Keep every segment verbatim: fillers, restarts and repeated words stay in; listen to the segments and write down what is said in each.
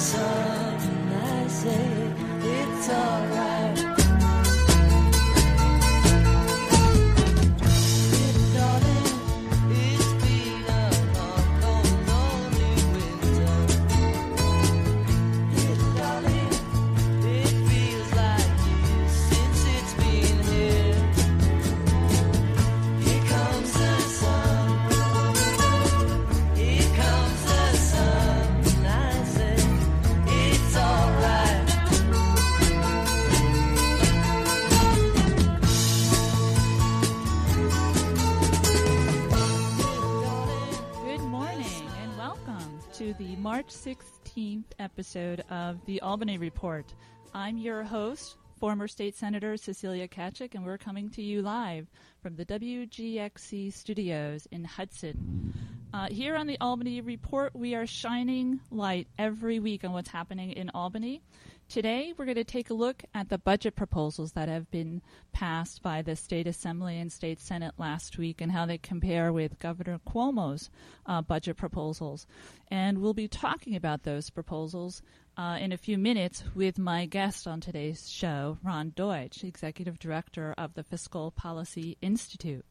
sun, I say it's alright. The March sixteenth episode of the Albany Report. I'm your host, former State Senator Cecilia Kachik, and we're coming to you live from the W G X C studios in Hudson. Uh, here on the Albany Report, we are shining light every week on what's happening in Albany. Today, we're going to take a look at the budget proposals that have been passed by the State Assembly and State Senate last week and how they compare with Governor Cuomo's uh, budget proposals. And we'll be talking about those proposals uh, in a few minutes with my guest on today's show, Ron Deutsch, Executive Director of the Fiscal Policy Institute.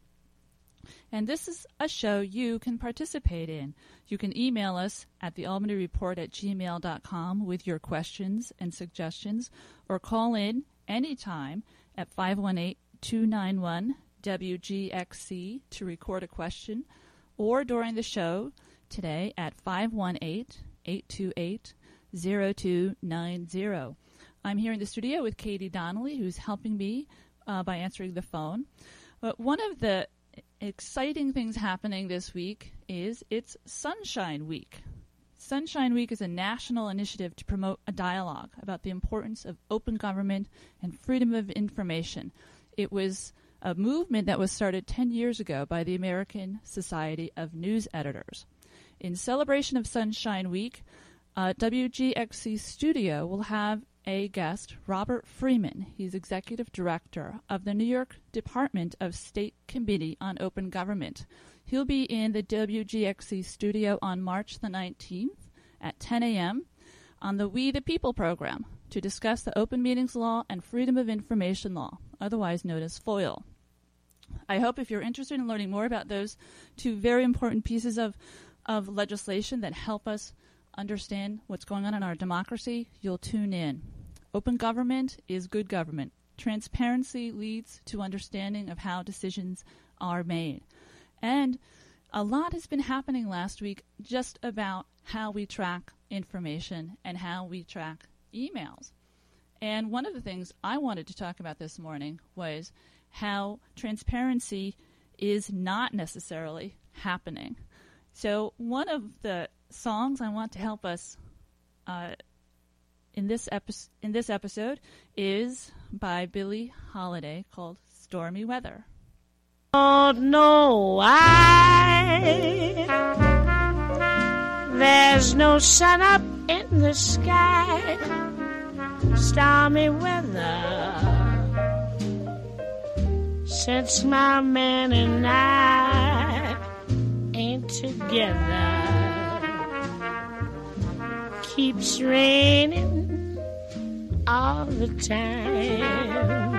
And this is a show you can participate in. You can email us at the albany report at gmail dot com with your questions and suggestions, or call in anytime at five one eight, two nine one, W G X C to record a question, or during the show today at five one eight, eight two eight, zero two nine zero. I'm here in the studio with Katie Donnelly, who's helping me uh, by answering the phone. But one of the exciting things happening this week is it's Sunshine Week. Sunshine Week is a national initiative to promote a dialogue about the importance of open government and freedom of information. It was a movement that was started ten years ago by the American Society of News Editors. In celebration of Sunshine Week, uh, W G X C Studio will have a guest, Robert Freeman. He's Executive Director of the New York Department of State Committee on Open Government. He'll be in the W G X C studio on March the nineteenth at ten a.m. on the We the People program to discuss the Open Meetings Law and Freedom of Information Law, otherwise known as FOIL. I hope if you're interested in learning more about those two very important pieces of, of legislation that help us understand what's going on in our democracy, you'll tune in. Open government is good government. Transparency leads to understanding of how decisions are made. And a lot has been happening last week just about how we track information and how we track emails. And one of the things I wanted to talk about this morning was how transparency is not necessarily happening. So one of the songs I want to help us uh, in this epi- in this episode is by Billie Holiday called Stormy Weather. Don't know why there's no sun up in the sky. Stormy weather since my man and I ain't together. Keeps raining all the time.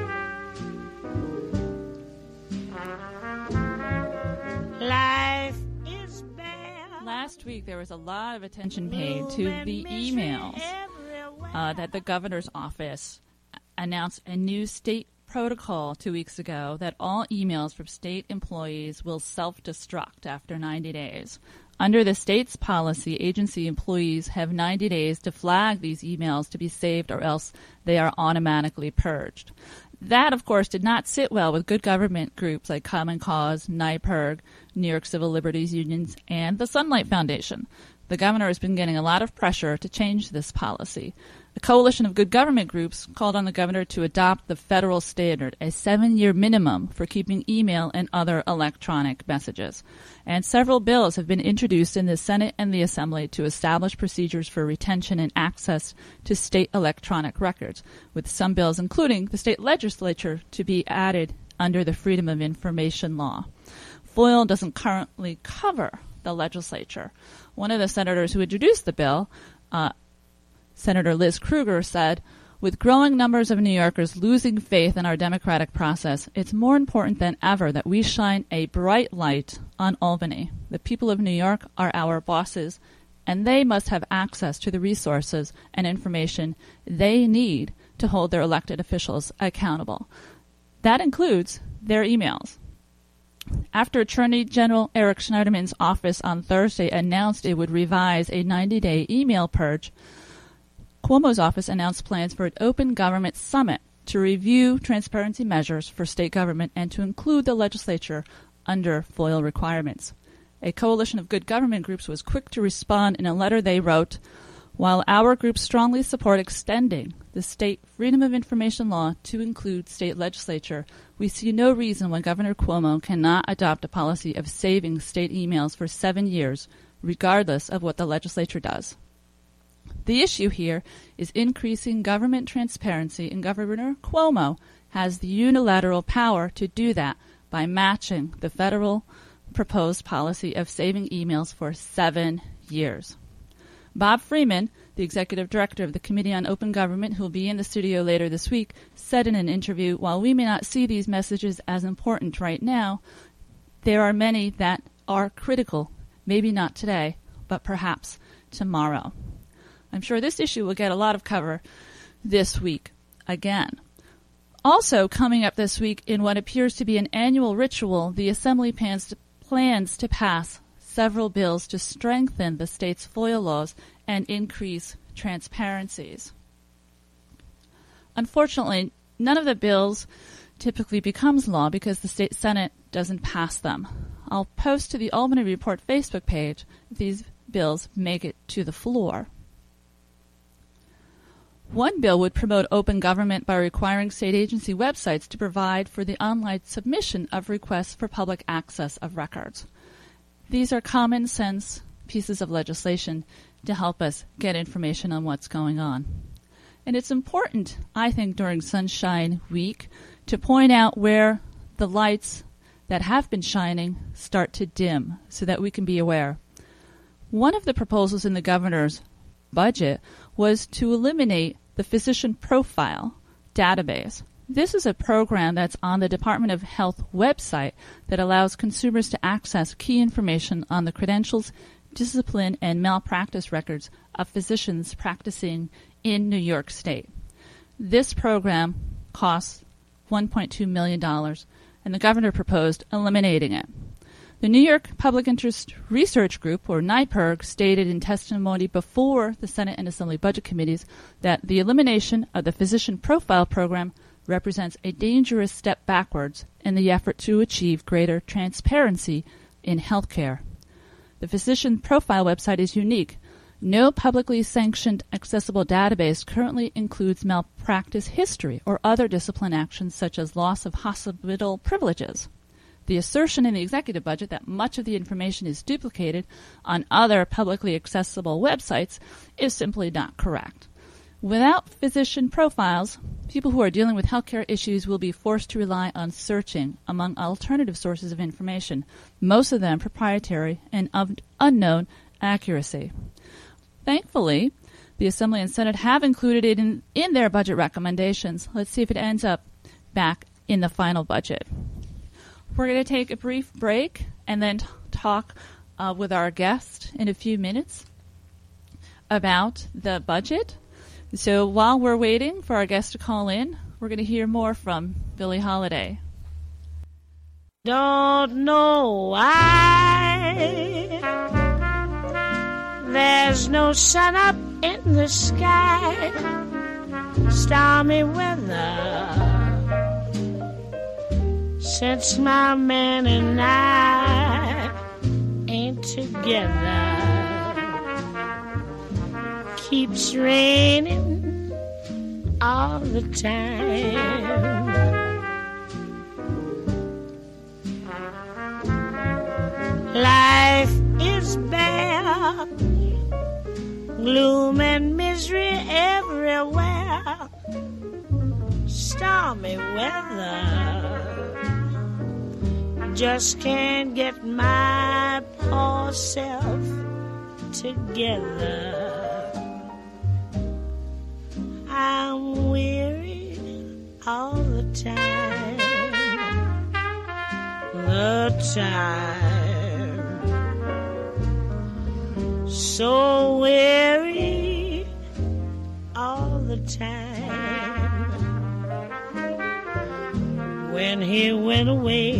Life is bad. Last week there was a lot of attention paid to the emails uh, that the governor's office announced a new state protocol two weeks ago that all emails from state employees will self-destruct after ninety days. Under the state's policy, agency employees have ninety days to flag these emails to be saved, or else they are automatically purged. That, of course, did not sit well with good government groups like Common Cause, NYPIRG, New York Civil Liberties Unions, and the Sunlight Foundation. The governor has been getting a lot of pressure to change this policy. A coalition of good government groups called on the governor to adopt the federal standard, a seven-year minimum for keeping email and other electronic messages. And several bills have been introduced in the Senate and the Assembly to establish procedures for retention and access to state electronic records, with some bills, including the state legislature, to be added under the Freedom of Information Law. FOIL doesn't currently cover the legislature. One of the senators who introduced the bill, uh, Senator Liz Krueger said, "With growing numbers of New Yorkers losing faith in our democratic process, it's more important than ever that we shine a bright light on Albany. The people of New York are our bosses, and they must have access to the resources and information they need to hold their elected officials accountable. That includes their emails." After Attorney General Eric Schneiderman's office on Thursday announced it would revise a ninety-day email purge, Cuomo's office announced plans for an open government summit to review transparency measures for state government and to include the legislature under FOIL requirements. A coalition of good government groups was quick to respond in a letter they wrote, "While our groups strongly support extending the state Freedom of Information law to include state legislature, we see no reason why Governor Cuomo cannot adopt a policy of saving state emails for seven years, regardless of what the legislature does. The issue here is increasing government transparency, and Governor Cuomo has the unilateral power to do that by matching the federal proposed policy of saving emails for seven years. Bob Freeman, the executive director of the Committee on Open Government, who will be in the studio later this week, said in an interview, "While we may not see these messages as important right now, there are many that are critical, maybe not today, but perhaps tomorrow." I'm sure this issue will get a lot of cover this week again. Also coming up this week in what appears to be an annual ritual, the Assembly plans to, plans to pass several bills to strengthen the state's FOIL laws and increase transparencies. Unfortunately, none of the bills typically becomes law because the state Senate doesn't pass them. I'll post to the Albany Report Facebook page if these bills make it to the floor. One bill would promote open government by requiring state agency websites to provide for the online submission of requests for public access of records. These are common sense pieces of legislation to help us get information on what's going on. And it's important, I think, during Sunshine Week to point out where the lights that have been shining start to dim so that we can be aware. One of the proposals in the governor's budget was to eliminate the physician profile database. This is a program that's on the Department of Health website that allows consumers to access key information on the credentials, discipline, and malpractice records of physicians practicing in New York State. This program costs one point two million dollars, and the governor proposed eliminating it. The New York Public Interest Research Group, or NYPIRG, stated in testimony before the Senate and Assembly Budget Committees that the elimination of the physician profile program represents a dangerous step backwards in the effort to achieve greater transparency in healthcare. The physician profile website is unique. No publicly sanctioned accessible database currently includes malpractice history or other discipline actions such as loss of hospital privileges. The assertion in the executive budget that much of the information is duplicated on other publicly accessible websites is simply not correct. Without physician profiles, people who are dealing with healthcare issues will be forced to rely on searching among alternative sources of information, most of them proprietary and of unknown accuracy. Thankfully, the Assembly and Senate have included it in, in their budget recommendations. Let's see if it ends up back in the final budget. We're going to take a brief break and then t- talk uh, with our guest in a few minutes about the budget. So while we're waiting for our guest to call in, we're going to hear more from Billie Holiday. Don't know why there's no sun up in the sky, stormy weather, since my man and I ain't together. Keeps raining all the time. Life is bare, gloom and misery everywhere, stormy weather. Just can't get my poor self together. I'm weary all the time, the time, so weary all the time. When he went away,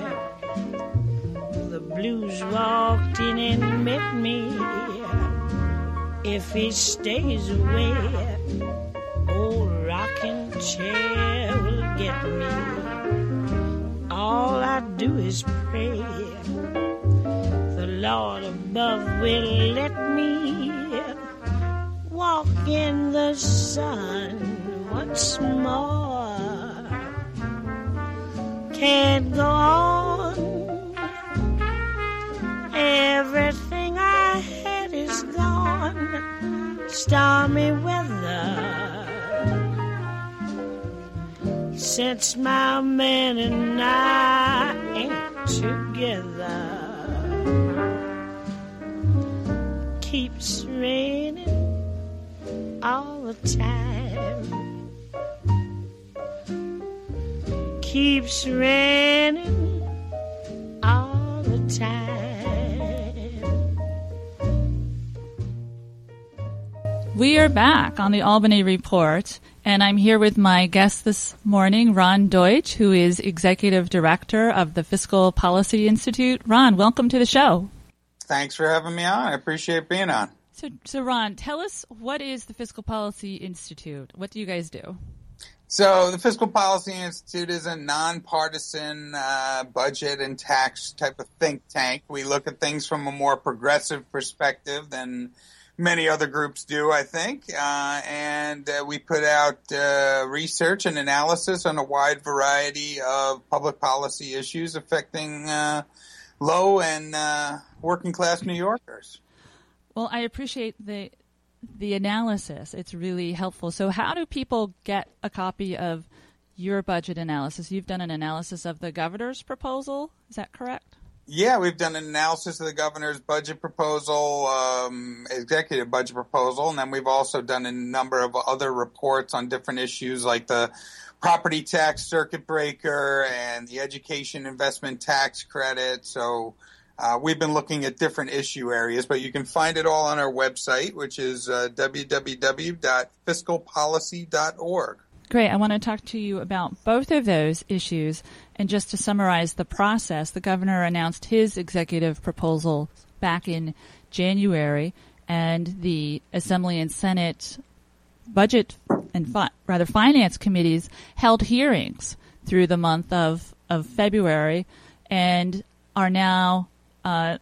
the blues walked in and met me. If he stays away, old rocking chair will get me. All I do is pray the Lord above will let me walk in the sun once more. Can't go on. Everything I had is gone. Stormy weather since my man and I ain't together. Keeps raining all the time. Keeps raining all the time. We are back on the Albany Report, and I'm here with my guest this morning, Ron Deutsch, who is Executive Director of the Fiscal Policy Institute. Ron, welcome to the show. Thanks for having me on. I appreciate being on. So, so Ron, tell us, what is the Fiscal Policy Institute? What do you guys do? So the Fiscal Policy Institute is a nonpartisan uh, budget and tax type of think tank. We look at things from a more progressive perspective than many other groups do, I think, uh, and uh, we put out uh, research and analysis on a wide variety of public policy issues affecting uh, low and uh, working class New Yorkers. Well, I appreciate the the analysis. It's really helpful. So how do people get a copy of your budget analysis? You've done an analysis of the governor's proposal. Is that correct? Yeah, we've done an analysis of the governor's budget proposal, um, executive budget proposal, and then we've also done a number of other reports on different issues like the property tax circuit breaker and the education investment tax credit. So uh, we've been looking at different issue areas, but you can find it all on our website, which is uh, w w w dot fiscal policy dot org. Great. I want to talk to you about both of those issues. And just to summarize the process, the governor announced his executive proposal back in January, and the Assembly and Senate budget and fi- rather finance committees held hearings through the month of, of February and are now uh,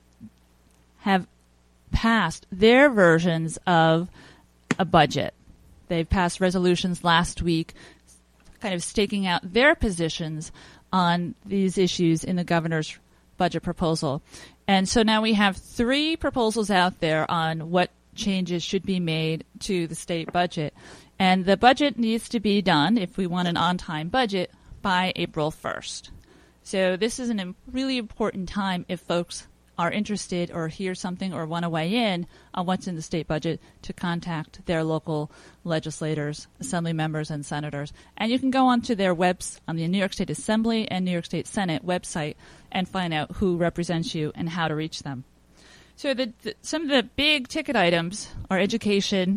have passed their versions of a budget. They've passed resolutions last week kind of staking out their positions on these issues in the governor's budget proposal. And so now we have three proposals out there on what changes should be made to the state budget. And the budget needs to be done, if we want an on-time budget, by April first. So this is a im- really important time if folks are interested or hear something or want to weigh in on what's in the state budget to contact their local legislators, assembly members, and senators. And you can go onto their webs on the New York State Assembly and New York State Senate website and find out who represents you and how to reach them. So the, the, some of the big ticket items are education,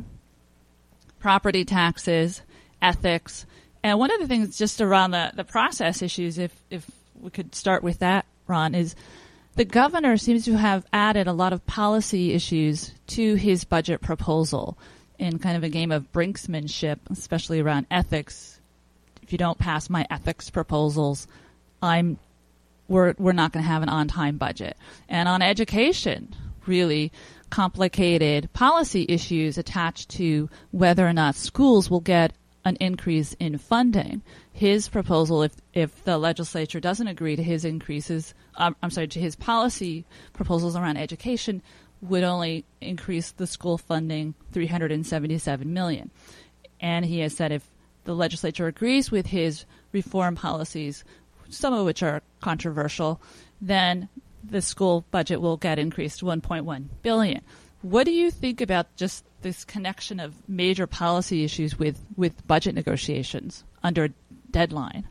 property taxes, ethics, and one of the things just around the, the process issues, if, if we could start with that, Ron, is the governor seems to have added a lot of policy issues to his budget proposal in kind of a game of brinksmanship, especially around ethics. If you don't pass my ethics proposals, I'm we're we're not going to have an on-time budget. And on education, really complicated policy issues attached to whether or not schools will get an increase in funding. His proposal, if if the legislature doesn't agree to his increases, um, I'm sorry, to his policy proposals around education, would only increase the school funding three hundred seventy-seven million dollars. And he has said if the legislature agrees with his reform policies, some of which are controversial, then the school budget will get increased to one point one billion dollars. What do you think about just this connection of major policy issues with, with budget negotiations under a deadline?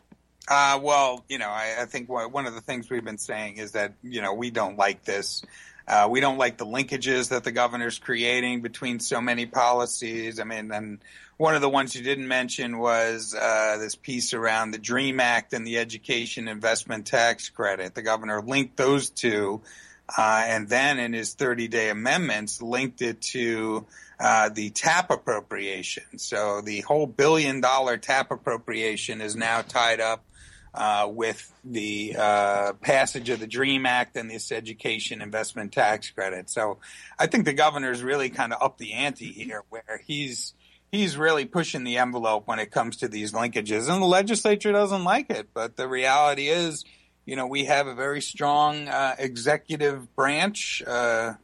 Uh, well, you know, I, I think one of the things we've been saying is that, you know, we don't like this. Uh, we don't like the linkages that the governor's creating between so many policies. I mean, and one of the ones you didn't mention was uh, this piece around the DREAM Act and the Education Investment Tax Credit. The governor linked those two, uh, and then in his thirty-day amendments linked it to uh, the TAP appropriation. So the whole billion-dollar TAP appropriation is now tied up Uh, with the uh, passage of the DREAM Act and this Education Investment Tax Credit. So I think the governor's really kind of up the ante here, where he's he's really pushing the envelope when it comes to these linkages. And the legislature doesn't like it. But the reality is, you know, we have a very strong uh, executive branch uh,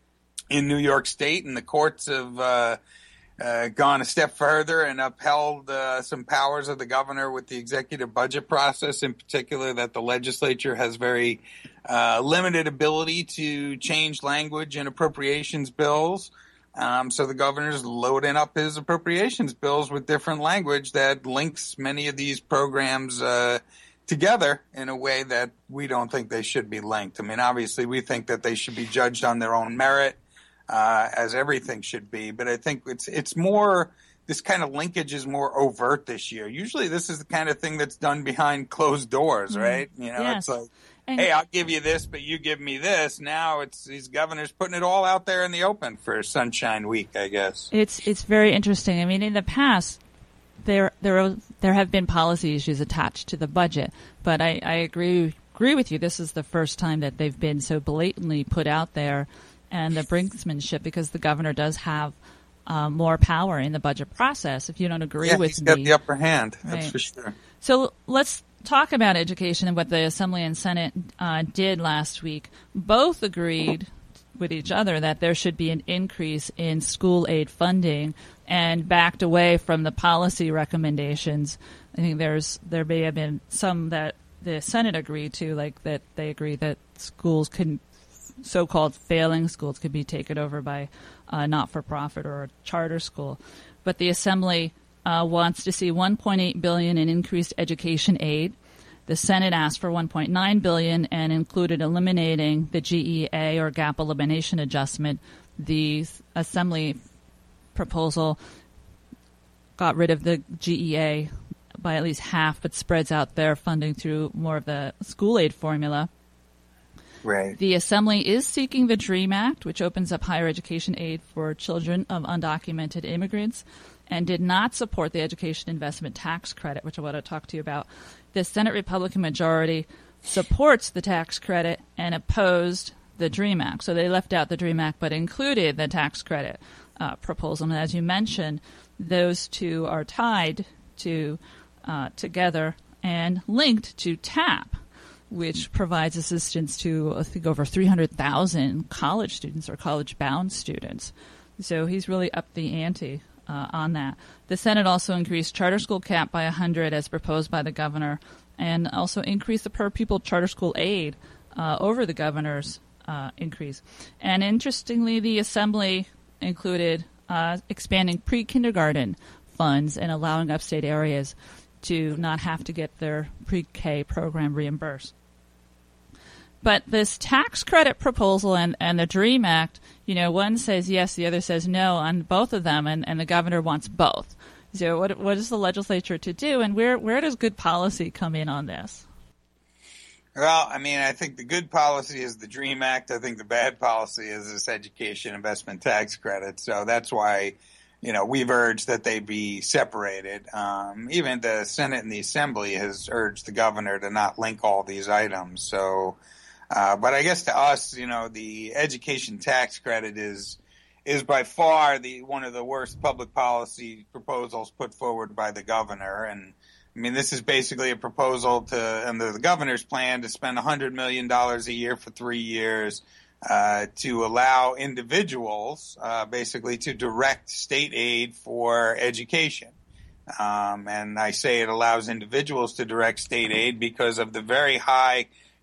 in New York State, and the courts have uh, Uh, gone a step further and upheld uh, some powers of the governor with the executive budget process, in particular, that the legislature has very uh, limited ability to change language in appropriations bills. Um, so the governor's loading up his appropriations bills with different language that links many of these programs uh, together in a way that we don't think they should be linked. I mean, obviously, we think that they should be judged on their own merit, Uh, as everything should be. But I think it's it's more, this kind of linkage is more overt this year. Usually this is the kind of thing that's done behind closed doors, right? Mm. You know, yes. It's like, and hey, I'll give you this, but you give me this. Now it's these governors putting it all out there in the open for Sunshine Week, I guess. It's it's very interesting. I mean, in the past, there there there have been policy issues attached to the budget, but I, I agree agree with you. This is the first time that they've been so blatantly put out there, and the brinksmanship, because the governor does have uh, more power in the budget process. If you don't agree yeah, with he's me, got the upper hand. That's right. for sure. So let's talk about education and what the Assembly and Senate uh, did last week. Both agreed with each other that there should be an increase in school aid funding, and backed away from the policy recommendations. I think there's there may have been some that the Senate agreed to, like that they agree that schools couldn't, so-called failing schools could be taken over by a not-for-profit or a charter school. But the Assembly uh, wants to see one point eight billion dollars in increased education aid. The Senate asked for one point nine billion dollars and included eliminating the G E A, or gap elimination adjustment. The Assembly proposal got rid of the G E A by at least half, but spreads out their funding through more of the school aid formula. Right. The Assembly is seeking the DREAM Act, which opens up higher education aid for children of undocumented immigrants, and did not support the Education Investment Tax Credit, which I want to talk to you about. The Senate Republican majority supports the tax credit and opposed the DREAM Act. So they left out the DREAM Act but included the tax credit uh, proposal. And as you mentioned, those two are tied to uh, together and linked to TAP, which provides assistance to, I think, over three hundred thousand college students or college-bound students. So he's really upped the ante uh, on that. The Senate also increased charter school cap by one hundred as proposed by the governor, and also increased the per-pupil charter school aid uh, over the governor's uh, increase. And interestingly, the Assembly included uh, expanding pre-kindergarten funds and allowing upstate areas to not have to get their pre-K program reimbursed. But this tax credit proposal and, and the DREAM Act, you know, one says yes, the other says no on both of them, and, and the governor wants both. So what what is the legislature to do, and where, where does good policy come in on this? Well, I mean, I think the good policy is the DREAM Act. I think the bad policy is this Education Investment Tax Credit. So that's why, you know, we've urged that they be separated. Um, even the Senate and the Assembly has urged the governor to not link all these items. So, uh, but I guess to us, you know, the education tax credit is is by far the one of the worst public policy proposals put forward by the governor. And I mean, this is basically a proposal to, under the governor's plan, to spend one hundred million dollars a year for three years uh, to allow individuals uh, basically to direct state aid for education. Um, and I say it allows individuals to direct state aid because of the very high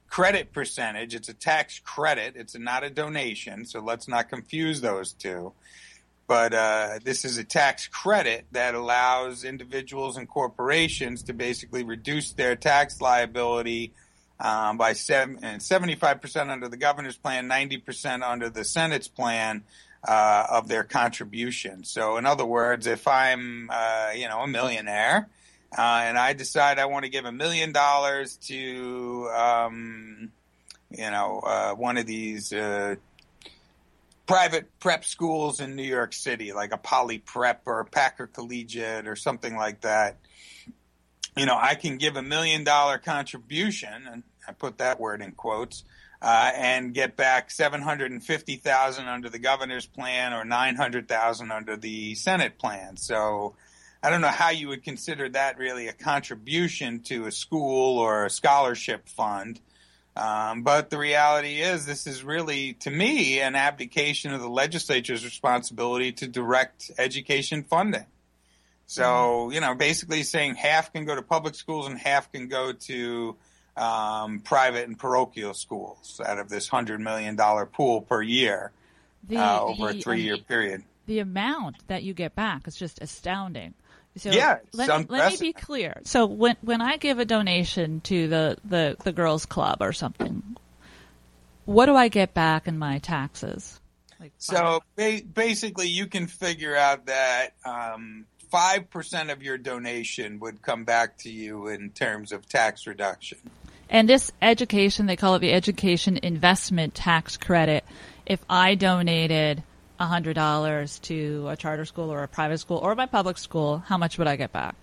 credit percentage. It's a tax credit. It's not a donation, so let's not confuse those two. But uh, this is a tax credit that allows individuals and corporations to basically reduce their tax liability um, by seven, and seventy-five percent under the governor's plan, ninety percent under the Senate's plan uh, of their contribution. So in other words, if I'm, uh, you know, a millionaire uh, and I decide I want to give a million dollars to, um, you know, uh, one of these uh private prep schools in New York City, like a Poly Prep or a Packer Collegiate or something like that, you know, I can give a million dollar contribution, and I put that word in quotes, uh, and get back seven hundred fifty thousand dollars under the governor's plan or nine hundred thousand dollars under the Senate plan. So I don't know how you would consider that really a contribution to a school or a scholarship fund. Um, but the reality is this is really, to me, an abdication of the legislature's responsibility to direct education funding. So, you know, basically saying half can go to public schools and half can go to um, private and parochial schools out of this one hundred million dollars pool per year the, uh, over the, a three-year um, period. The amount that you get back is just astounding. So yeah, let, me, let me be clear. So when when I give a donation to the, the, the girls' club or something, what do I get back in my taxes? Like so ba- basically you can figure out that um, five percent of your donation would come back to you in terms of tax reduction. And this education, they call it the Education Investment Tax Credit. If I donated one hundred dollars to a charter school or a private school or my public school, how much would I get back?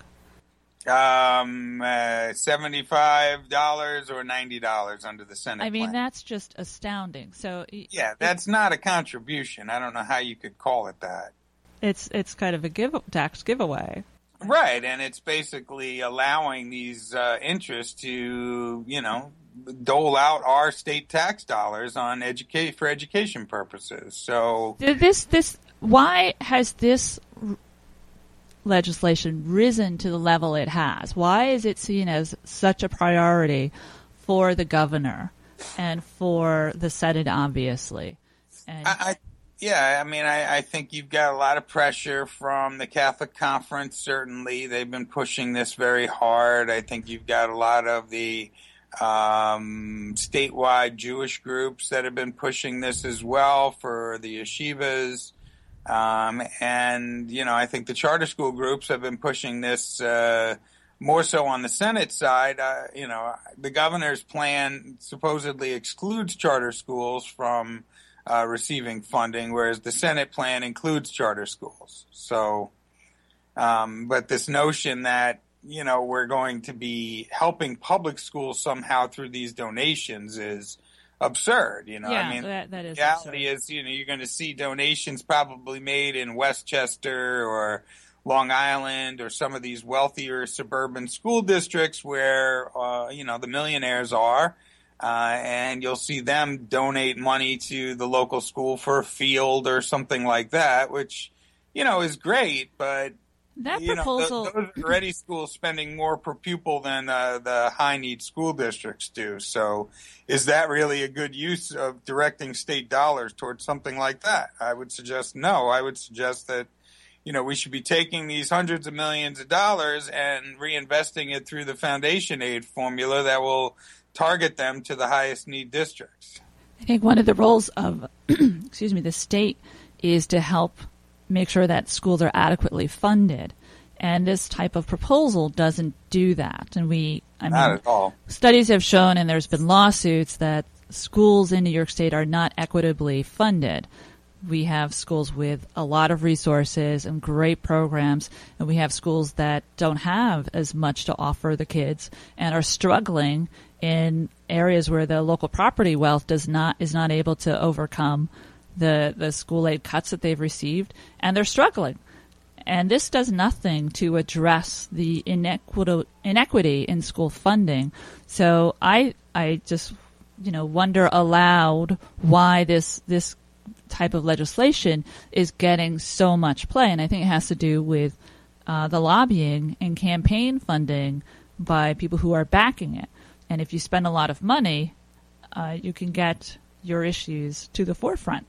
Um, uh, seventy-five dollars or ninety dollars under the Senate I mean, plan. that's just astounding. So yeah, that's not a contribution. I don't know how you could call it that. It's it's kind of a give tax giveaway. Right, and it's basically allowing these uh, interests to, you know, dole out our state tax dollars on educate for education purposes. So this this why has this r- legislation risen to the level it has? Why is it seen as such a priority for the governor and for the Senate, obviously? And I, I yeah, I mean, I, I think you've got a lot of pressure from the Catholic Conference. Certainly, they've been pushing this very hard. I think you've got a lot of the um, statewide Jewish groups that have been pushing this as well for the yeshivas. Um, and, you know, I think the charter school groups have been pushing this uh, more so on the Senate side. Uh, you know, the governor's plan supposedly excludes charter schools from uh, receiving funding, whereas the Senate plan includes charter schools. So, um, but this notion that, you know, we're going to be helping public schools somehow through these donations is absurd. You know, yeah, I mean, that, that is the reality absurd. is, you know, you're going to see donations probably made in Westchester or Long Island or some of these wealthier suburban school districts where, uh, you know, the millionaires are. Uh, and you'll see them donate money to the local school for a field or something like that, which, you know, is great. But, that you proposal, know, th- those are already schools spending more per pupil than uh, the high-need school districts do. So is that really a good use of directing state dollars towards something like that? I would suggest no. I would suggest that, you know, we should be taking these hundreds of millions of dollars and reinvesting it through the foundation aid formula that will target them to the highest need districts. I think one of the roles of, excuse me, the state is to help make sure that schools are adequately funded. And this type of proposal doesn't do that. And we, I Not mean, at all. Studies have shown, and there's been lawsuits, that schools in New York State are not equitably funded. We have schools with a lot of resources and great programs, and we have schools that don't have as much to offer the kids and are struggling in areas where the local property wealth does not is not able to overcome the the school aid cuts that they've received, and they're struggling. And this does nothing to address the inequity inequity in school funding. So I I just you know wonder aloud why this this type of legislation is getting so much play, and I think it has to do with uh, the lobbying and campaign funding by people who are backing it. And if you spend a lot of money uh, you can get your issues to the forefront.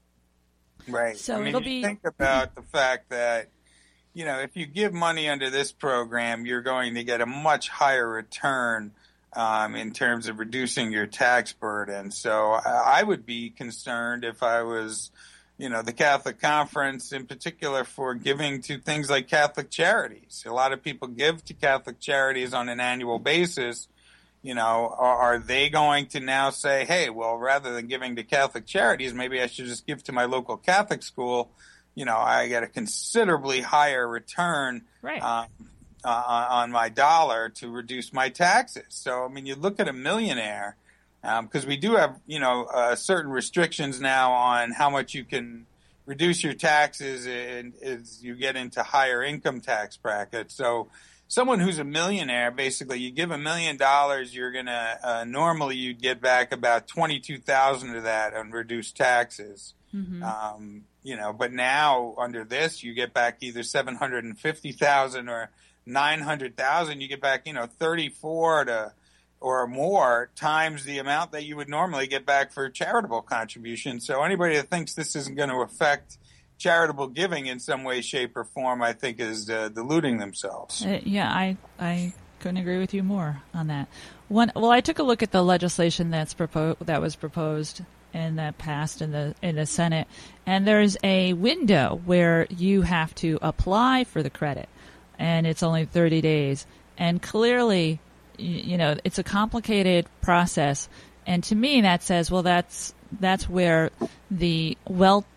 Right. So I mean, it'll you be think about the fact that, you know, if you give money under this program, you're going to get a much higher return um, in terms of reducing your tax burden. So I would be concerned if I was, you know, the Catholic Conference in particular for giving to things like Catholic charities. A lot of people give to Catholic charities on an annual basis. You know, are, are they going to now say, hey, well, rather than giving to Catholic charities, maybe I should just give to my local Catholic school? You know, I get a considerably higher return right. um, uh, on my dollar to reduce my taxes. So, I mean, you look at a millionaire, because um, we do have, you know, uh, certain restrictions now on how much you can reduce your taxes and, as you get into higher income tax brackets. So someone who's a millionaire, basically, you give a million dollars, you're going to, uh, normally you'd get back about twenty-two thousand of that on reduced taxes. Mm-hmm. Um, you know, but now under this, you get back either seven hundred fifty thousand or nine hundred thousand. You get back, you know, thirty-four to or more times the amount that you would normally get back for charitable contributions. So anybody that thinks this isn't going to affect charitable giving in some way, shape, or form, I think is uh, deluding themselves. Uh, yeah, I I couldn't agree with you more on that. One, well, I took a look at the legislation that's propo- that was proposed and that passed in the in the Senate, and there's a window where you have to apply for the credit, and it's only thirty days. And clearly, you, you know, it's a complicated process, and to me, that says, well, that's that's where the well.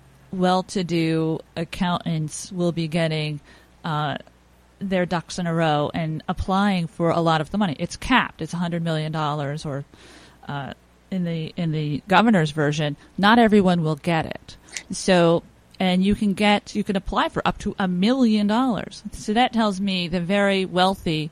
well-to-do accountants will be getting uh, their ducks in a row and applying for a lot of the money. It's capped. It's one hundred million dollars, or uh, in the in the governor's version, not everyone will get it. So, and you can get you can apply for up to a million dollars. So that tells me the very wealthy,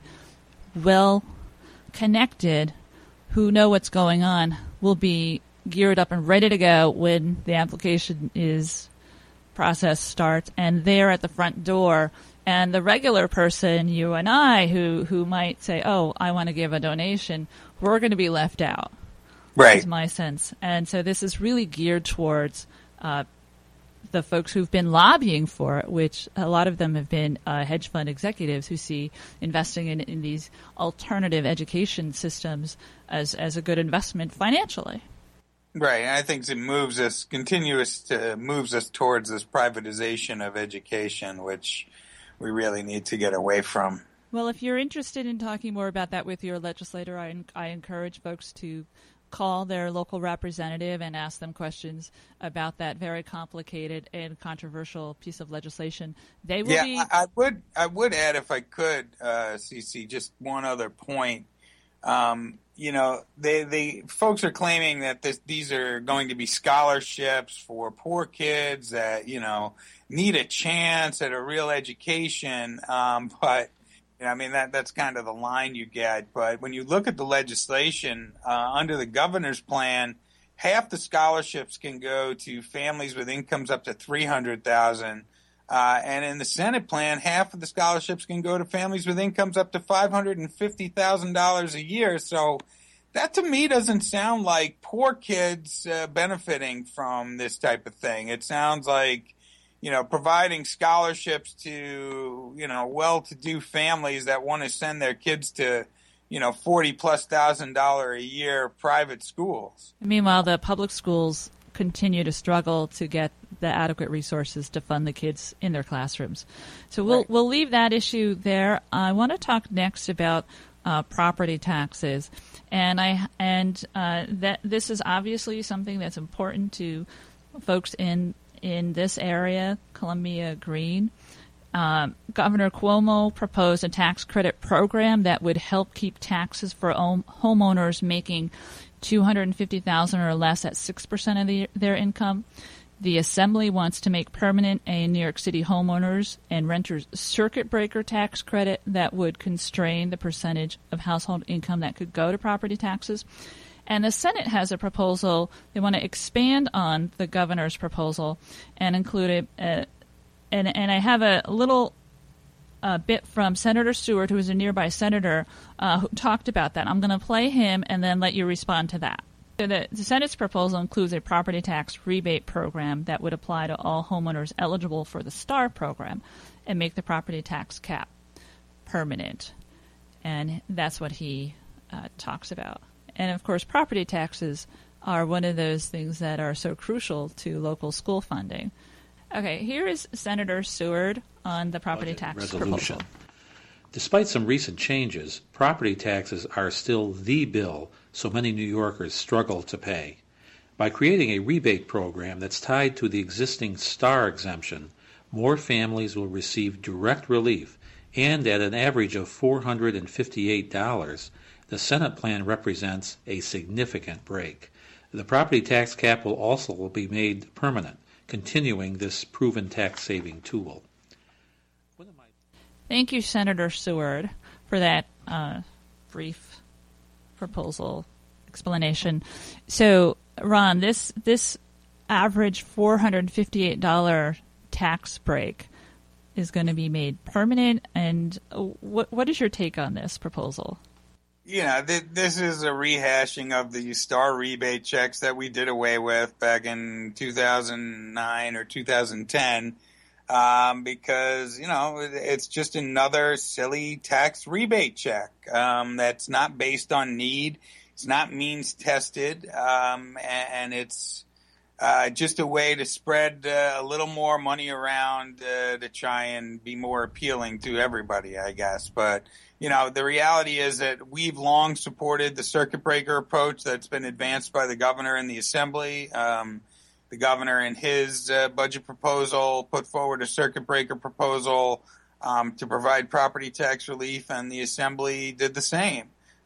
well-connected, who know what's going on, will be geared up and ready to go when the application is process starts, and they're at the front door. And the regular person, you and I, who who might say, oh, I want to give a donation, we're going to be left out. Right. Is my sense. And so this is really geared towards uh, the folks who've been lobbying for it, which a lot of them have been uh, hedge fund executives who see investing in, in these alternative education systems as, as a good investment financially. Right, and I think it moves us, continuous to moves us towards this privatization of education, which we really need to get away from. Well, if you're interested in talking more about that with your legislator, I, I encourage folks to call their local representative and ask them questions about that very complicated and controversial piece of legislation. They will yeah, be. I, I would. I would add, if I could, uh, Cece, just one other point. Um, you know, they, they folks are claiming that this, these are going to be scholarships for poor kids that, you know, need a chance at a real education. Um, but, you know, I mean, that that's kind of the line you get. But when you look at the legislation uh, under the governor's plan, half the scholarships can go to families with incomes up to three hundred thousand dollars. Uh, and in the Senate plan, half of the scholarships can go to families with incomes up to five hundred fifty thousand dollars a year. So that to me doesn't sound like poor kids uh, benefiting from this type of thing. It sounds like, you know, providing scholarships to, you know, well-to-do families that want to send their kids to, you know, forty plus thousand dollar a year private schools. Meanwhile, the public schools continue to struggle to get the adequate resources to fund the kids in their classrooms. So we'll Right. we'll leave that issue there. I want to talk next about uh, property taxes, and I and uh, that this is obviously something that's important to folks in in this area, Columbia Green. Um, Governor Cuomo proposed a tax credit program that would help keep taxes for home, homeowners making two hundred fifty thousand dollars or less at six percent of the, their income. The Assembly wants to make permanent a New York City homeowners and renters circuit breaker tax credit that would constrain the percentage of household income that could go to property taxes. And the Senate has a proposal. They want to expand on the governor's proposal and include a, a and, and I have a little uh, bit from Senator Stewart, who is a nearby senator, uh, who talked about that. I'm going to play him and then let you respond to that. So the, the Senate's proposal includes a property tax rebate program that would apply to all homeowners eligible for the STAR program and make the property tax cap permanent. And that's what he uh, talks about. And, of course, property taxes are one of those things that are so crucial to local school funding. Okay, here is Senator Seward on the property Budget tax resolution. proposal. Despite some recent changes, property taxes are still the bill so many New Yorkers struggle to pay. By creating a rebate program that's tied to the existing STAR exemption, more families will receive direct relief, and at an average of four hundred fifty-eight dollars, the Senate plan represents a significant break. The property tax cap will also be made permanent, continuing this proven tax-saving tool. Thank you, Senator Seward, for that uh, brief proposal explanation. So, Ron, this this average four hundred fifty-eight dollars tax break is going to be made permanent. And what what is your take on this proposal? You know, th- this is a rehashing of the STAR rebate checks that we did away with back in two thousand nine or two thousand ten. Um, because, you know, it's just another silly tax rebate check um, that's not based on need. It's not means tested, um, and, and it's uh, just a way to spread uh, a little more money around uh, to try and be more appealing to everybody, I guess. But, you know, the reality is that we've long supported the circuit breaker approach that's been advanced by the governor in the Assembly. Um, The governor, in his uh, budget proposal, put forward a circuit breaker proposal um, to provide property tax relief, and the Assembly did the same.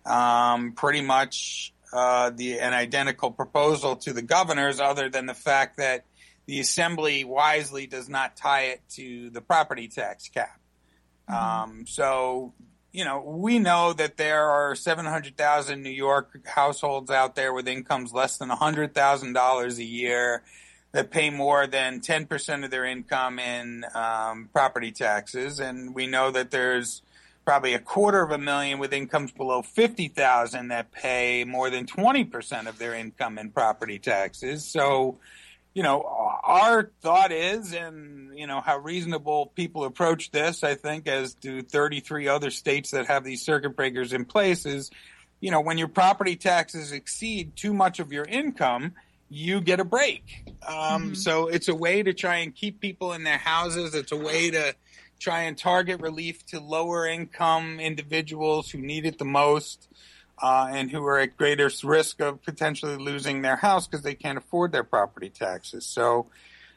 Um, pretty much uh, the an identical proposal to the governor's, other than the fact that the Assembly wisely does not tie it to the property tax cap. Mm-hmm. Um, so, you know, we know that there are seven hundred thousand New York households out there with incomes less than one hundred thousand dollars a year that pay more than ten percent of their income in um, property taxes. And we know that there's probably a quarter of a million with incomes below fifty thousand dollars that pay more than twenty percent of their income in property taxes. So, you know, our thought is, and, you know, how reasonable people approach this, I think, as do thirty-three other states that have these circuit breakers in place, is, you know, when your property taxes exceed too much of your income, you get a break. Um, mm-hmm. So it's a way to try and keep people in their houses. It's a way to try and target relief to lower income individuals who need it the most. Uh, and who are at greater risk of potentially losing their house because they can't afford their property taxes. So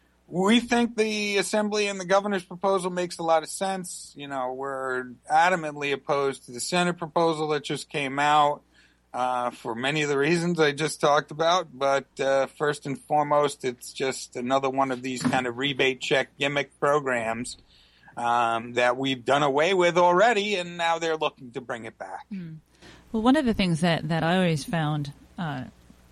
we think the Assembly and the governor's proposal makes a lot of sense. You know, we're adamantly opposed to the Senate proposal that just came out uh, for many of the reasons I just talked about. But uh, first and foremost, it's just another one of these kind of rebate check gimmick programs um, that we've done away with already, and now they're looking to bring it back. Mm. Well, one of the things that, that I always found uh,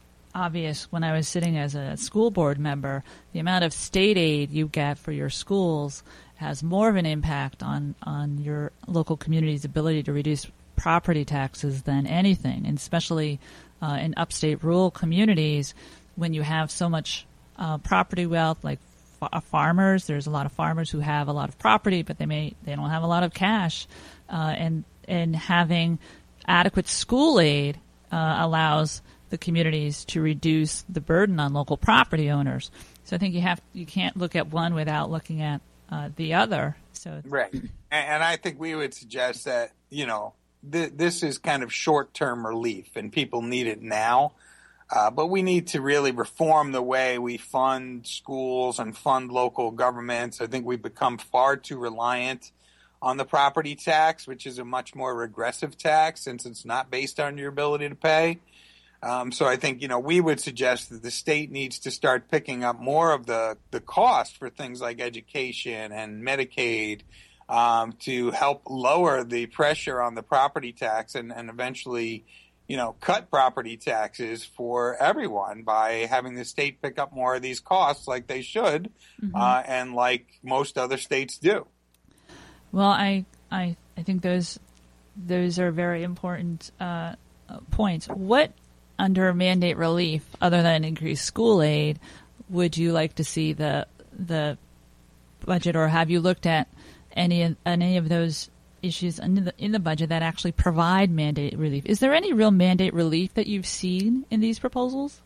obvious when I was sitting as a school board member, the amount of state aid you get for your schools has more of an impact on, on your local community's ability to reduce property taxes than anything, and especially uh, in upstate rural communities when you have so much uh, property wealth, like f- farmers. There's a lot of farmers who have a lot of property, but they may they don't have a lot of cash, uh, and and having adequate school aid uh, allows the communities to reduce the burden on local property owners. So I think you have you can't look at one without looking at uh, the other. So right, and, and I think we would suggest that you know th- this is kind of short-term relief, and people need it now. Uh, but we need to really reform the way we fund schools and fund local governments. I think we've become far too reliant on the property tax, which is a much more regressive tax since it's not based on your ability to pay. Um, so I think, you know, we would suggest that the state needs to start picking up more of the, the cost for things like education and Medicaid um, to help lower the pressure on the property tax and, and eventually, you know, cut property taxes for everyone by having the state pick up more of these costs like they should mm-hmm. uh, and like most other states do. Well, I, I I think those those are very important uh, points. What under mandate relief, other than increased school aid, would you like to see the the budget, or have you looked at any any of those issues in the in the budget that actually provide mandate relief? Is there any real mandate relief that you've seen in these proposals?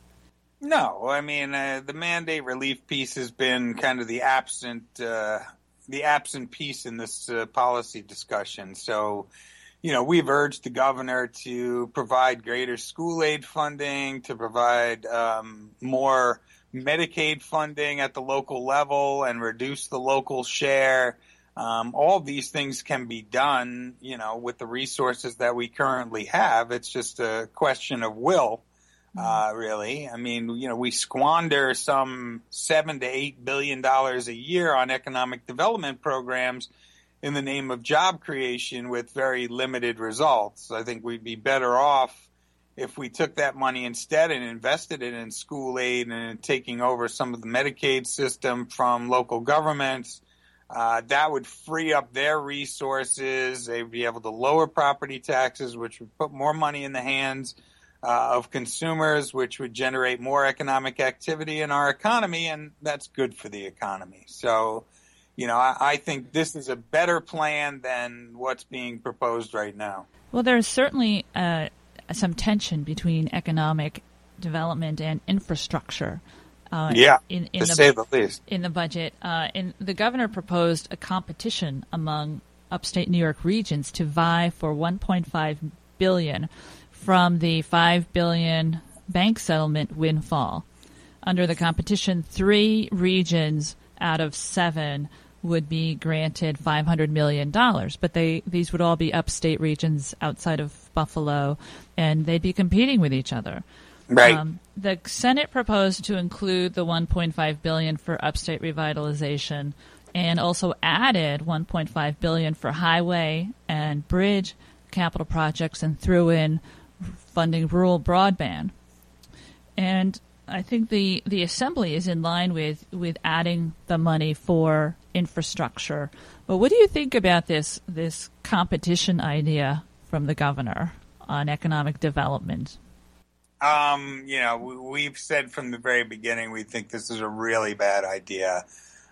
No, I mean uh, the mandate relief piece has been kind of the absent uh, the absent piece in this uh, policy discussion. So, you know, we've urged the governor to provide greater school aid funding, to provide um, more Medicaid funding at the local level and reduce the local share. Um, all of these things can be done, you know, with the resources that we currently have. It's just a question of will, uh, really. I mean, you know, we squander some seven to eight billion dollars a year on economic development programs in the name of job creation with very limited results. I think we'd be better off if we took that money instead and invested it in school aid and in taking over some of the Medicaid system from local governments. Uh, that would free up their resources. They'd be able to lower property taxes, which would put more money in the hands uh, of consumers, which would generate more economic activity in our economy, and that's good for the economy. So, you know, I, I think this is a better plan than what's being proposed right now. Well, there's certainly uh, some tension between economic development and infrastructure. Uh, yeah, in, in to the, say the least. In the budget. Uh, and the governor proposed a competition among upstate New York regions to vie for one point five billion dollars from the five billion dollars bank settlement windfall. Under the competition, three regions out of seven would be granted five hundred million dollars, but they these would all be upstate regions outside of Buffalo, and they'd be competing with each other. Right. Um, the Senate proposed to include the one point five billion dollars for upstate revitalization, and also added one point five billion dollars for highway and bridge capital projects, and threw in funding rural broadband. And I think the, the Assembly is in line with, with adding the money for infrastructure. But what do you think about this this competition idea from the governor on economic development? Um, you know, we've said from the very beginning we think this is a really bad idea.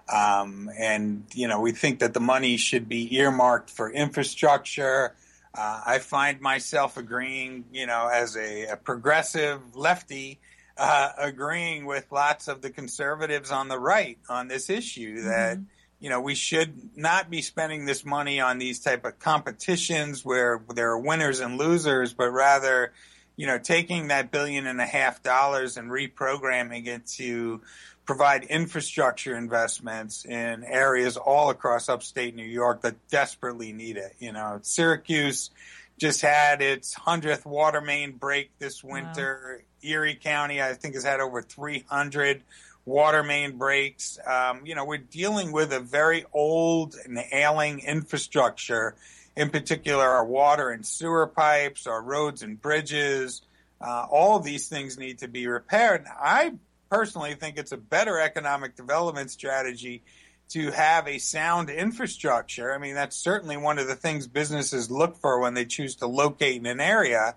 Um, and, you know, we think that the money should be earmarked for infrastructure. Uh, I find myself agreeing, you know, as a, a progressive lefty, uh, agreeing with lots of the conservatives on the right on this issue that, mm-hmm. you know, we should not be spending this money on these type of competitions where there are winners and losers, but rather, you know, taking that billion and a half dollars and reprogramming it to provide infrastructure investments in areas all across upstate New York that desperately need it. You know, Syracuse just had its hundredth water main break this winter. Wow. Erie County, I think, has had over three hundred water main breaks. Um, you know, we're dealing with a very old and ailing infrastructure. In particular, our water and sewer pipes, our roads and bridges, uh, all of these things need to be repaired. I personally think it's a better economic development strategy to have a sound infrastructure. I mean, that's certainly one of the things businesses look for when they choose to locate in an area.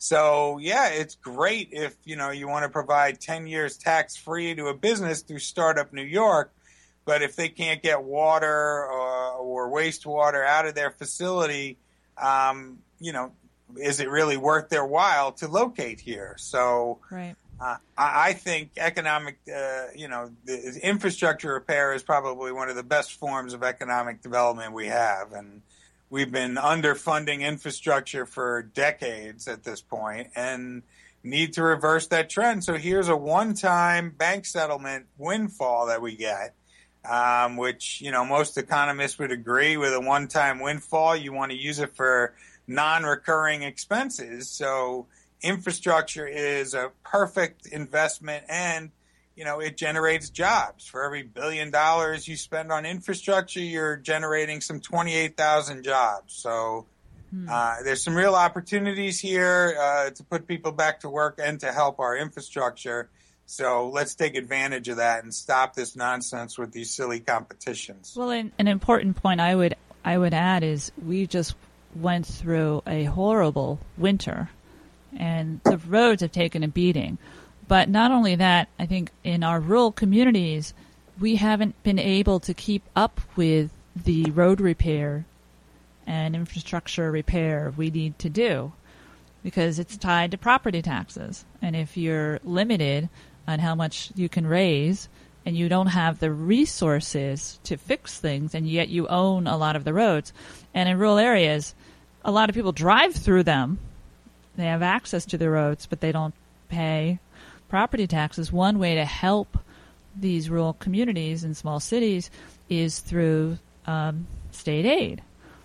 So, yeah, it's great if, you know, you want to provide ten years tax-free to a business through Startup New York. But if they can't get water or, or wastewater out of their facility, um, you know, is it really worth their while to locate here? So right. uh, I, I think economic, uh, you know, the infrastructure repair is probably one of the best forms of economic development we have. And we've been underfunding infrastructure for decades at this point and need to reverse that trend. So here's a one-time bank settlement windfall that we get. Um, which, you know, most economists would agree with a one-time windfall. You want to use it for non-recurring expenses. So infrastructure is a perfect investment and, you know, it generates jobs. For every billion dollars you spend on infrastructure, you're generating some twenty-eight thousand jobs. So uh, there's some real opportunities here uh, to put people back to work and to help our infrastructure. So let's take advantage of that and stop this nonsense with these silly competitions. Well, an, an important point I would I would add is we just went through a horrible winter and the roads have taken a beating. But not only that, I think in our rural communities, we haven't been able to keep up with the road repair and infrastructure repair we need to do because it's tied to property taxes. And if you're limited on how much you can raise and you don't have the resources to fix things, and yet you own a lot of the roads, and in rural areas, a lot of people drive through them. They have access to the roads, but they don't pay property taxes. One way to help these rural communities and small cities is through um, state aid.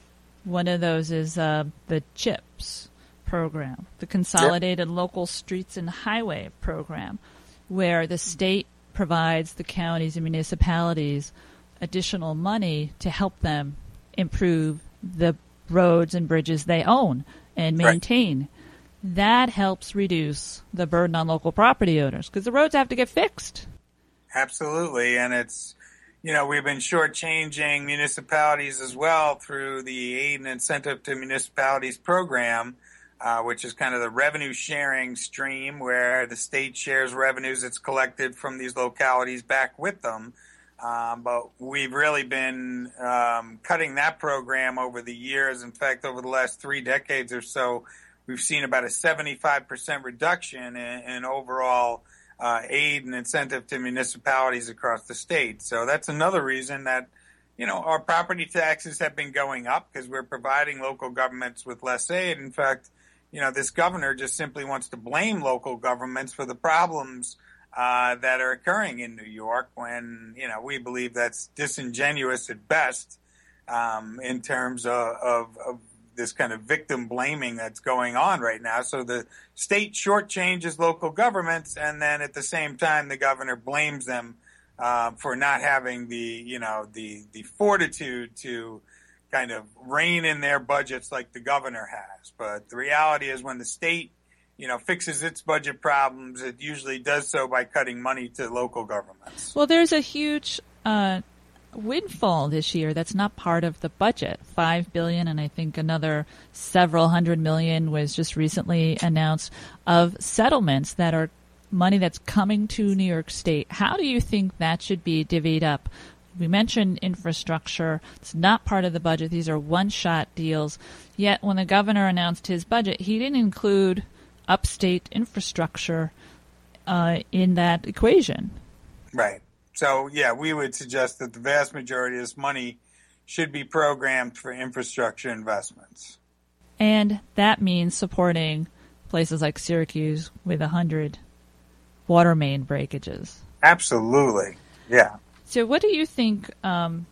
One of those is uh, the CHIPS program, the Consolidated yep. Local Streets and Highway program, where the state provides the counties and municipalities additional money to help them improve the roads and bridges they own and maintain. Right. That helps reduce the burden on local property owners because the roads have to get fixed. Absolutely. And it's, you know, we've been shortchanging municipalities as well through the Aid and Incentive to Municipalities program, uh, which is kind of the revenue sharing stream where the state shares revenues it's collected from these localities back with them. Um, but we've really been um, cutting that program over the years. In fact, over the last three decades or so, we've seen about a seventy-five percent reduction in, in overall uh, aid and incentive to municipalities across the state. So that's another reason that, you know, our property taxes have been going up because we're providing local governments with less aid. In fact, you know, this governor just simply wants to blame local governments for the problems uh, that are occurring in New York when, you know, we believe that's disingenuous at best um, in terms of, of, of this kind of victim blaming that's going on right now. So the state shortchanges local governments, and then at the same time, the governor blames them uh, for not having the, you know, the the fortitude to kind of rein in their budgets like the governor has. But the reality is, when the state, you know, fixes its budget problems, it usually does so by cutting money to local governments. Well, there's a huge uh windfall this year that's not part of the budget. Five billion, and I think another several hundred million was just recently announced of settlements that are money that's coming to New York State. How do you think that should be divvied up? We mentioned infrastructure. It's not part of the budget. These are one-shot deals. Yet when the governor announced his budget, he didn't include upstate infrastructure uh, in that equation. Right. So, yeah, we would suggest that the vast majority of this money should be programmed for infrastructure investments. And that means supporting places like Syracuse with one hundred water main breakages. Absolutely, yeah. So what do you think um,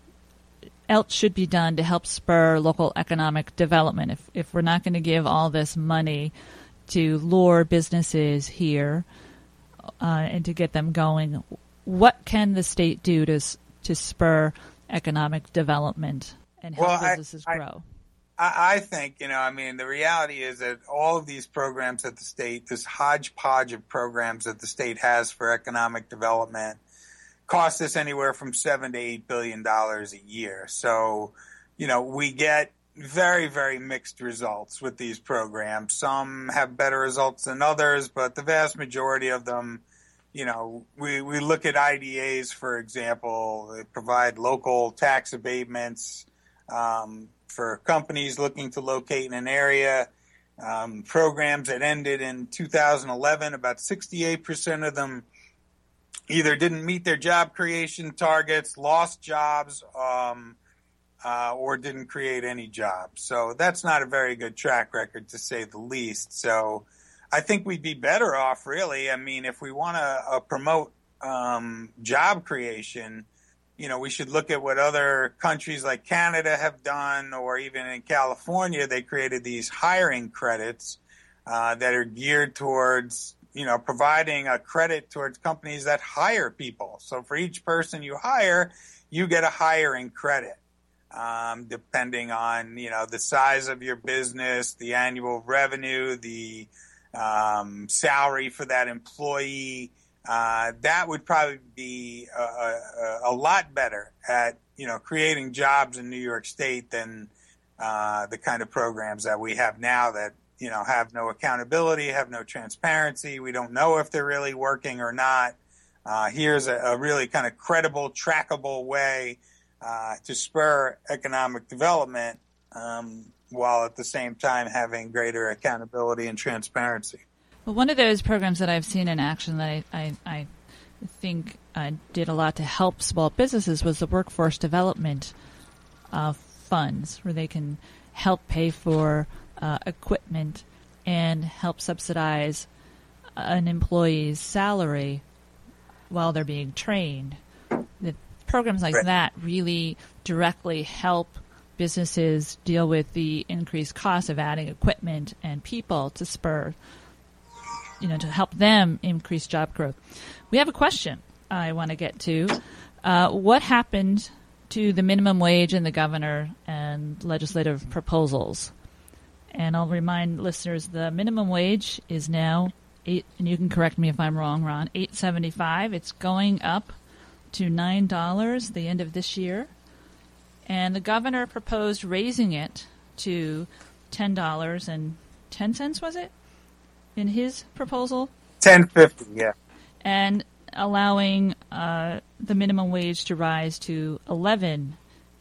else should be done to help spur local economic development? If, if we're not going to give all this money to lure businesses here uh, and to get them going, what can the state do to to spur economic development and help well, businesses I, grow? I, I think, you know, I mean, the reality is that all of these programs at the state, this hodgepodge of programs that the state has for economic development, cost us anywhere from seven to eight billion dollars a year. So, you know, we get very, very mixed results with these programs. Some have better results than others, but the vast majority of them, you know, we, we look at I D As, for example, that provide local tax abatements um, for companies looking to locate in an area. Um, programs that ended in two thousand eleven, about sixty-eight percent of them either didn't meet their job creation targets, lost jobs, um, uh, or didn't create any jobs. So that's not a very good track record, to say the least. So I think we'd be better off, really. I mean, if we want to uh, promote um, job creation, you know, we should look at what other countries like Canada have done, or even in California, they created these hiring credits uh, that are geared towards, you know, providing a credit towards companies that hire people. So for each person you hire, you get a hiring credit, um, depending on, you know, the size of your business, the annual revenue, the um, salary for that employee. Uh, that would probably be a, a, a lot better at, you know, creating jobs in New York State than uh, the kind of programs that we have now that, you know, have no accountability, have no transparency. We don't know if they're really working or not. Uh, here's a, a really kind of credible, trackable way uh, to spur economic development um, while at the same time having greater accountability and transparency. Well, one of those programs that I've seen in action that I, I, I think uh, did a lot to help small businesses was the workforce development uh, funds, where they can help pay for uh, equipment and help subsidize an employee's salary while they're being trained. The programs like Right. that really directly help businesses deal with the increased cost of adding equipment and people to spur, you know, to help them increase job growth. We have a question I want to get to. Uh, what happened to the minimum wage in the governor and legislative proposals? And I'll remind listeners, the minimum wage is now eight, and you can correct me if I'm wrong, Ron, eight seventy-five. It's going up to nine dollars the end of this year. And the governor proposed raising it to ten dollars and ten cents, was it, in his proposal? ten fifty, yeah. And allowing uh, the minimum wage to rise to eleven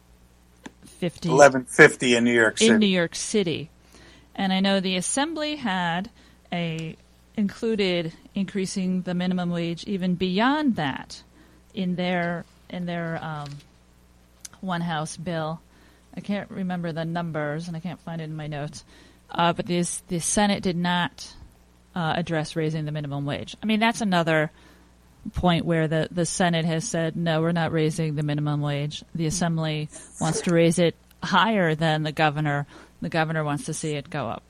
fifty eleven fifty in New York City. in New York City. And I know the Assembly had a included increasing the minimum wage even beyond that in their in their um, one House bill. I can't remember the numbers, and I can't find it in my notes. Uh, but this the Senate did not uh, address raising the minimum wage. I mean, that's another point where the, the Senate has said, no, we're not raising the minimum wage. The Assembly wants to raise it higher than the governor. The governor wants to see it go up.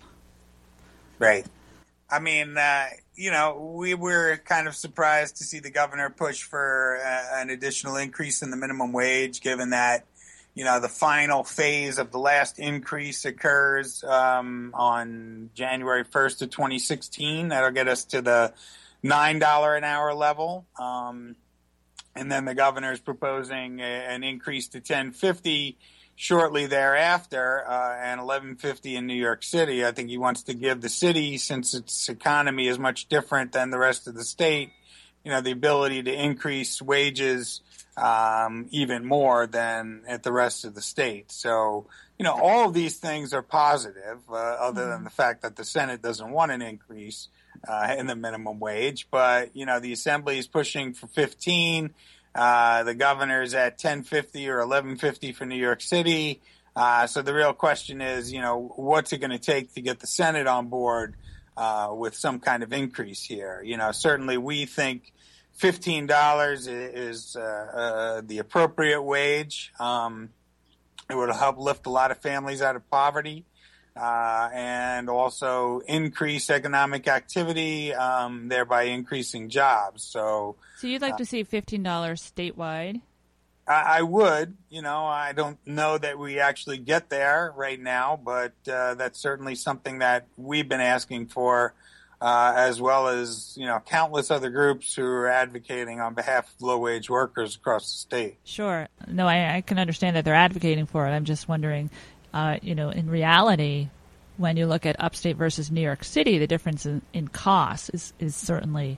Right. I mean, uh, you know, we were kind of surprised to see the governor push for uh, an additional increase in the minimum wage, given that, you know, the final phase of the last increase occurs um, on January first of twenty sixteen. That'll get us to the nine dollars an hour level. Um, and then the governor is proposing a, an increase to ten fifty shortly thereafter, uh, and eleven fifty in New York City. I think he wants to give the city, since its economy is much different than the rest of the state, you know, the ability to increase wages um, even more than at the rest of the state. So, you know, all of these things are positive, uh, other than the fact that the Senate doesn't want an increase uh, in the minimum wage. But, you know, the Assembly is pushing for fifteen. Uh, the governor's at ten fifty or eleven fifty for New York City. Uh, so the real question is, you know, what's it going to take to get the Senate on board uh, with some kind of increase here? You know, certainly we think fifteen dollars is uh, uh, the appropriate wage. Um, it would help lift a lot of families out of poverty. Uh, and also increase economic activity, um, thereby increasing jobs. So, So you'd like uh, to see fifteen dollars statewide? I, I would. You know, I don't know that we actually get there right now, but uh, that's certainly something that we've been asking for, uh, as well as, you know, countless other groups who are advocating on behalf of low-wage workers across the state. Sure. No, I, I can understand that they're advocating for it. I'm just wondering, uh, you know, in reality, when you look at upstate versus New York City, the difference in, in cost is, is certainly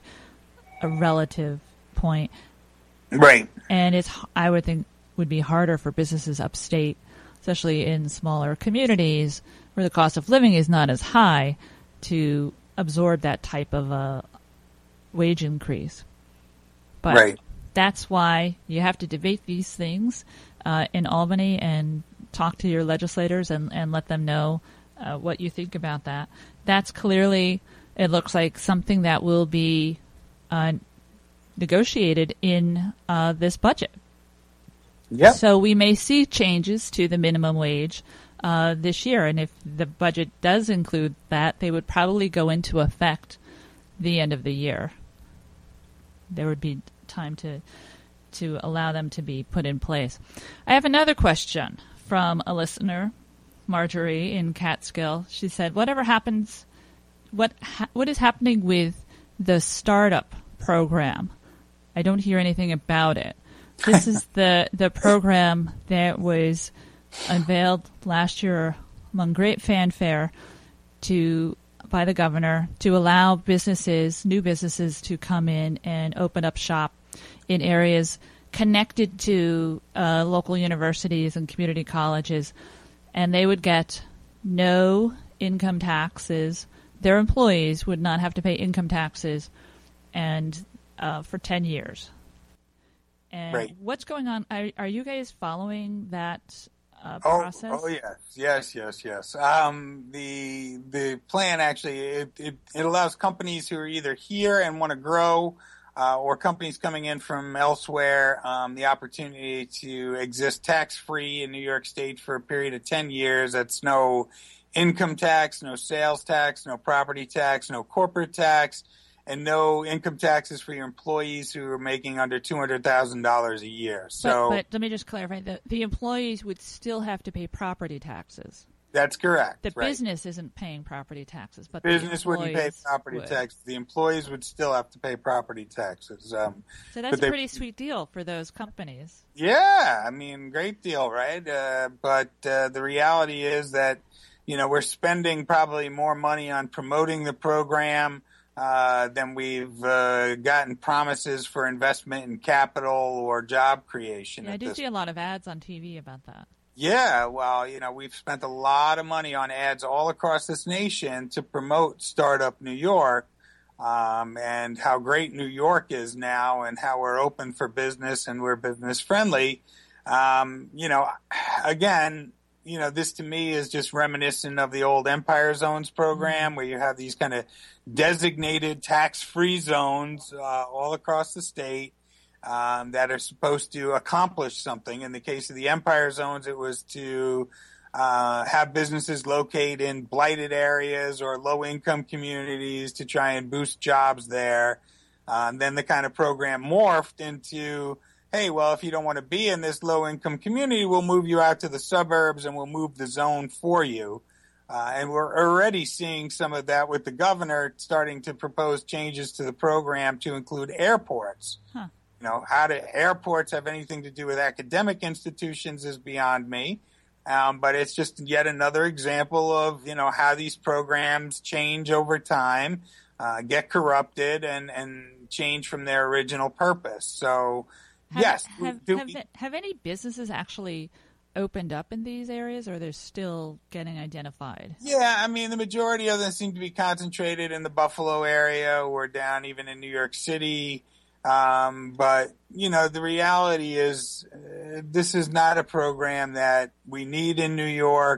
a relative point. Right. And it's, I would think, would be harder for businesses upstate, especially in smaller communities where the cost of living is not as high, to absorb that type of a wage increase. But Right. that's why you have to debate these things uh, in Albany and talk to your legislators and, and let them know uh, what you think about that. That's clearly, it looks like, something that will be uh, negotiated in uh, this budget. Yep. So we may see changes to the minimum wage uh, this year, and if the budget does include that, they would probably go into effect the end of the year. There would be time to to allow them to be put in place. I have another question from a listener, Marjorie in Catskill. She said, "Whatever happens, what ha- what is happening with the startup program? I don't hear anything about it. This is the the program that was unveiled last year among great fanfare to by the governor to allow businesses, new businesses, to come in and open up shop in areas connected to uh, local universities and community colleges, and they would get no income taxes. Their employees would not have to pay income taxes, and uh, for ten years. And right. What's going on? Are, are you guys following that uh, oh, process? Oh, yes, yes, yes, yes. Um, the the plan actually it, it, it allows companies who are either here and want to grow, uh, or companies coming in from elsewhere, um, the opportunity to exist tax free in New York State for a period of ten years. That's no income tax, no sales tax, no property tax, no corporate tax, and no income taxes for your employees who are making under two hundred thousand dollars a year. So, but, but let me just clarify, the, the employees would still have to pay property taxes. That's correct. The right. business isn't paying property taxes, but business the wouldn't pay property would. taxes. The employees would still have to pay property taxes. Um, so that's a they, pretty sweet deal for those companies. Yeah, I mean, great deal, right? Uh, but uh, the reality is that, you know, we're spending probably more money on promoting the program uh, than we've uh, gotten promises for investment in capital or job creation. Yeah, I do this. see a lot of ads on T V about that. Yeah, well, you know, we've spent a lot of money on ads all across this nation to promote Startup New York, um, and how great New York is now and how we're open for business and we're business friendly. Um, you know, again, you know, this to me is just reminiscent of the old Empire Zones program, where you have these kind of designated tax-free zones uh, all across the state um, that are supposed to accomplish something. In the case of the Empire Zones, it was to uh, have businesses locate in blighted areas or low-income communities to try and boost jobs there. Um, then the kind of program morphed into, hey, well, if you don't want to be in this low-income community, we'll move you out to the suburbs and we'll move the zone for you. Uh, and we're already seeing some of that with the governor starting to propose changes to the program to include airports. Huh. You know, how do airports have anything to do with academic institutions is beyond me. Um, but it's just yet another example of, you know, how these programs change over time, uh, get corrupted, and, and change from their original purpose. So, have, yes. Have, do have, we, have any businesses actually opened up in these areas, or they're still getting identified? Yeah, I mean, the majority of them seem to be concentrated in the Buffalo area or down even in New York City. Um, but, you know, the reality is uh, this is not a program that we need in New York.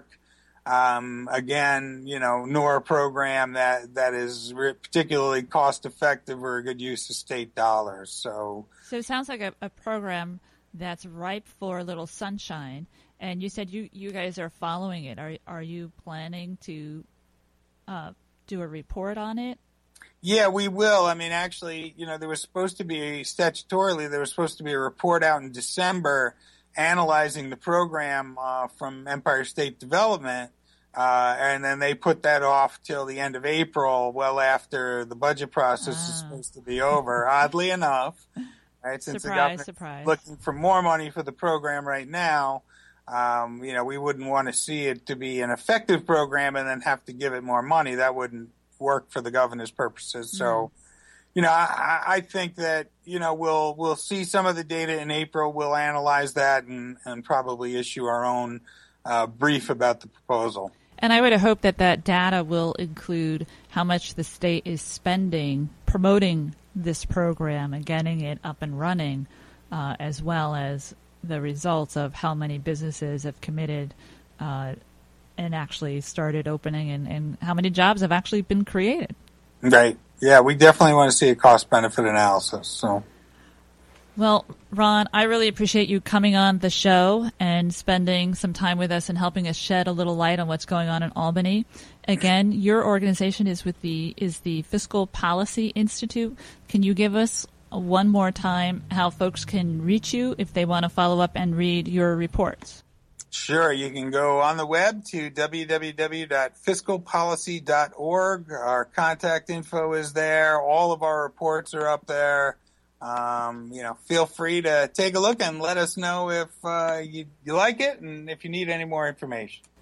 Um, again, you know, nor a program that, that is re- particularly cost effective or a good use of state dollars. So, so it sounds like a, a program that's ripe for a little sunshine. And you said you, you guys are following it. Are are you planning to uh, do a report on it? Yeah, we will. I mean, actually, you know, there was supposed to be statutorily, there was supposed to be a report out in December analyzing the program uh, from Empire State Development. Uh, and then they put that off till the end of April, well after the budget process ah. is supposed to be over, oddly enough. Right? Since surprise, the government surprise. is looking for more money for the program right now, um, you know, we wouldn't want to see it to be an effective program and then have to give it more money. That wouldn't work for the governor's purposes. So, mm. you know, I, I think that, you know, we'll we'll see some of the data in April. We'll analyze that and, and probably issue our own uh, brief about the proposal. And I would hope that that data will include how much the state is spending promoting this program and getting it up and running, uh, as well as the results of how many businesses have committed uh, and actually started opening, and, and how many jobs have actually been created. Right. Yeah, we definitely want to see a cost-benefit analysis. So, well, Ron, I really appreciate you coming on the show and spending some time with us and helping us shed a little light on what's going on in Albany. Again, your organization is with the is the Fiscal Policy Institute. Can you give us one more time how folks can reach you if they want to follow up and read your reports? Sure. You can go on the web to w w w dot fiscal policy dot org. Our contact info is there. All of our reports are up there. Um, you know, feel free to take a look and let us know if uh, you, you like it and if you need any more information.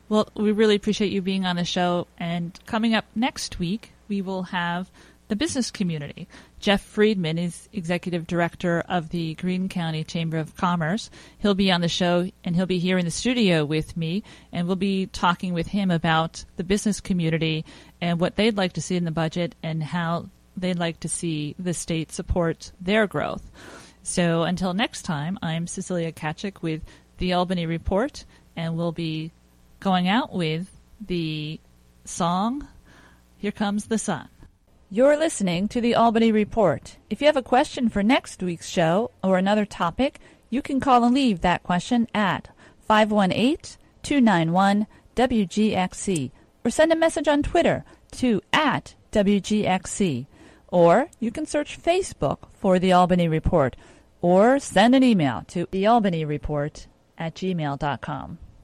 Well, we really appreciate you being on the show. And coming up next week, we will have the business community. Jeff Friedman is Executive Director of the Greene County Chamber of Commerce. He'll be on the show, and he'll be here in the studio with me, and we'll be talking with him about the business community and what they'd like to see in the budget and how they'd like to see the state support their growth. So until next time, I'm Cecilia Kachik with the Albany Report, and we'll be going out with the song, Here Comes the Sun. You're listening to the Albany Report. If you have a question for next week's show or another topic, you can call and leave that question at five one eight, two nine one, W G X C or send a message on Twitter to at W G X C. Or you can search Facebook for the Albany Report or send an email to the albany report at gmail dot com.